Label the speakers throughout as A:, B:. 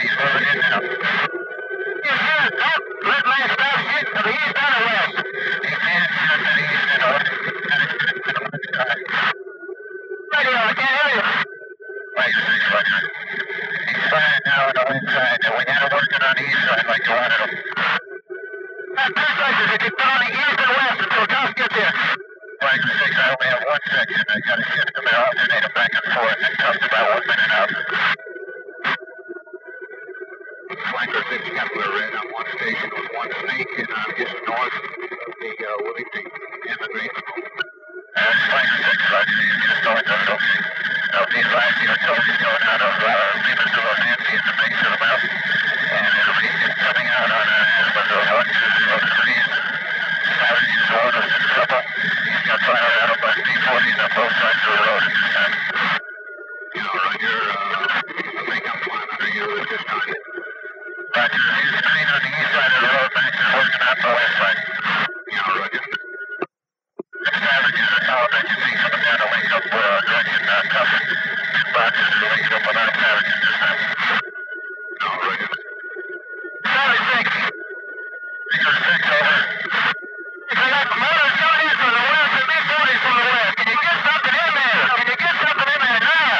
A: He's moving in now. Yes, sir. Up. Let me stop hitting to the east and the west. He's heading to the east and the west. Radio, I can't hear you. Wait, Roger. He's fine now on the wind side. And we had him working on the east side like you wanted him. Two sections. If you put on the east and west until Gus gets here. Roger 6, I only have one section. I got to shift them and alternate them back and forth. It comes about 1 minute out. Flanker 6, Kepler Red on one station with one snake in just north of the Willington and the Green. Flanker 6, Roger, he's just north of it. LP5, your Toby's going out of Lima to Los Nancy at the base of the mountain. And it'll be coming out on Window North of the Breeze. Savage's road is in trouble. He's got fire out of B-40s on both sides of the road. Roger, the makeup plan under you at this time. Roger, he's screen on the east side of the road. Max is working out the west side. Roger. Savage is a tower that you see coming down the wake up direction, covered. Boxes are waking up without Savage at this time. Roger. Savage 6. Figure 6 over. I got the motors coming in from the west and B-40s from the west. Can you get something in there? Can you get something in there now?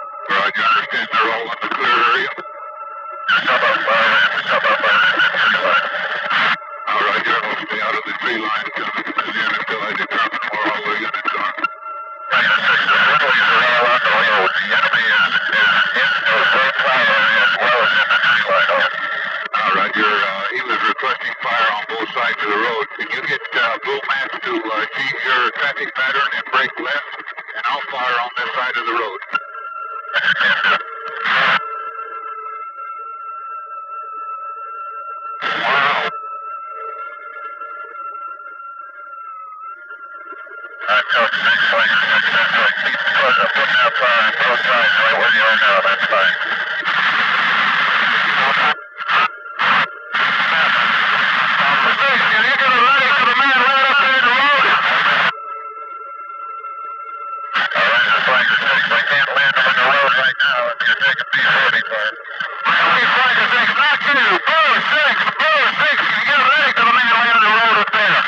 A: Roger, understand they're all in the clear area. traffic pattern and brake left, and I'll fire on this side of the road. Coach 6 flight successfully. Keep putting out fire on both sides right where you are now. That's fine. Can you get a ready for the man right up there in the road? Flight 6, I can't land him on the road right now. If you're taking B-45. Flight 6, not you. Brother 6, Brother 6, can you get ready for the man right on the road up there?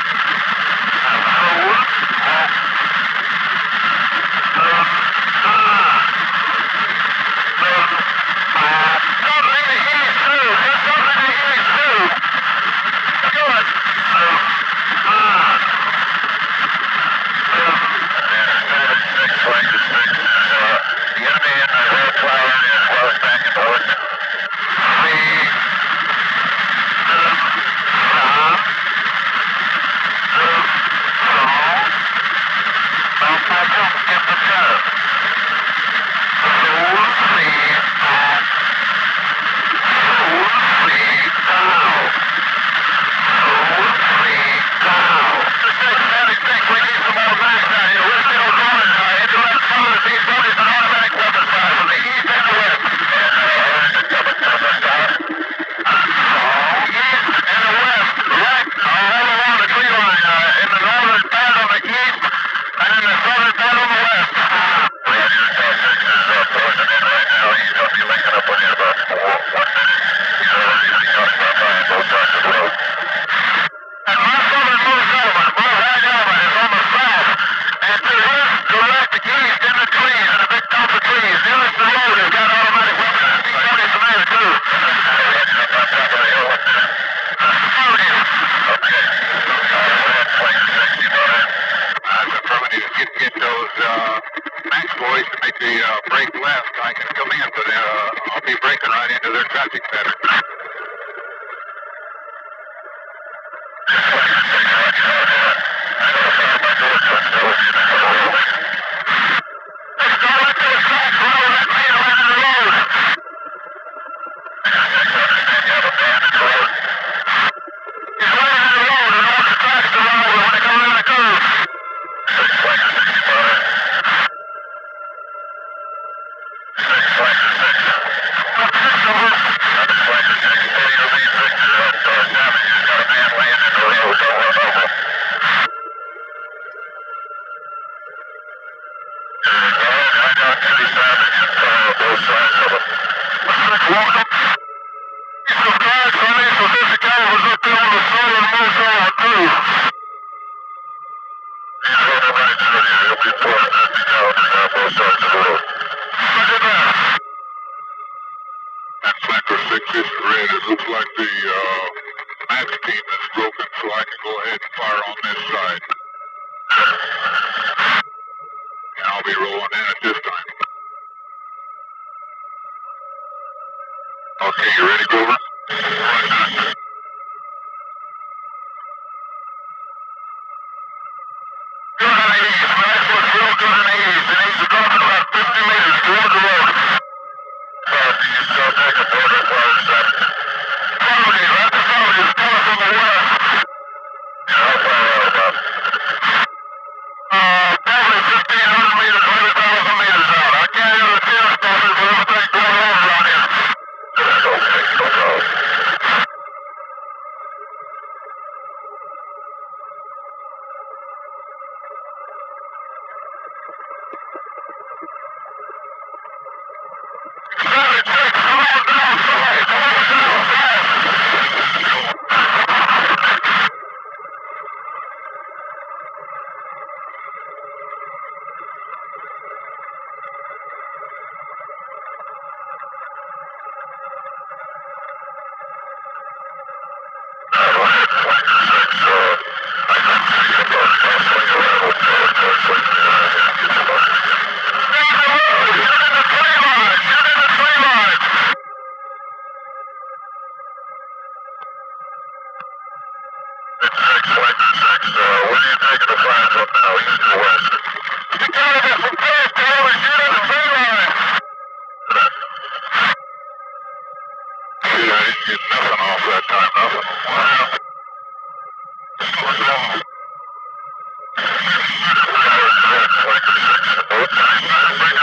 A: Get those Max boys to make the brake left. I can come in, but I'll be braking right into their traffic pattern. Okay, you ready, Grover?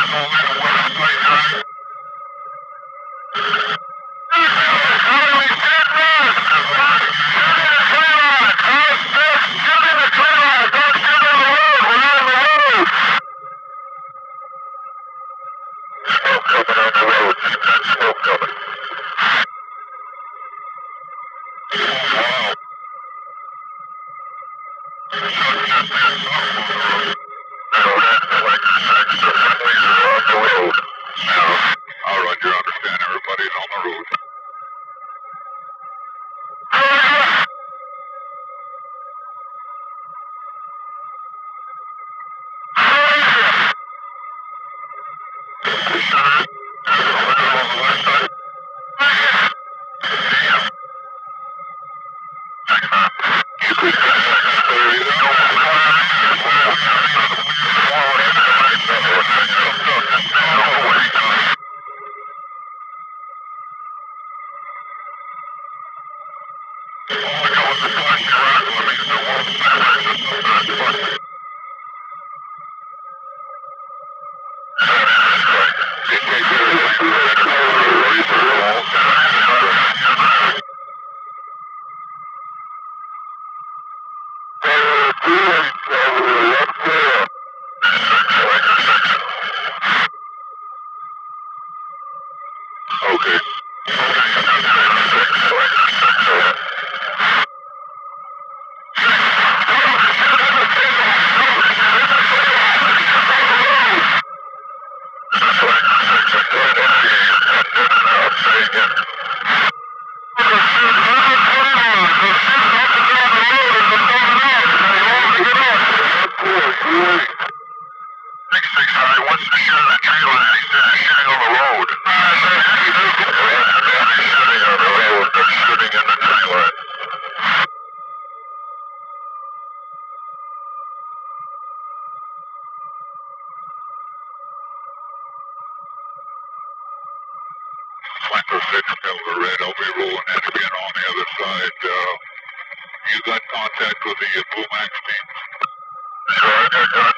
A: You got contact with the Blue Max team? Sure,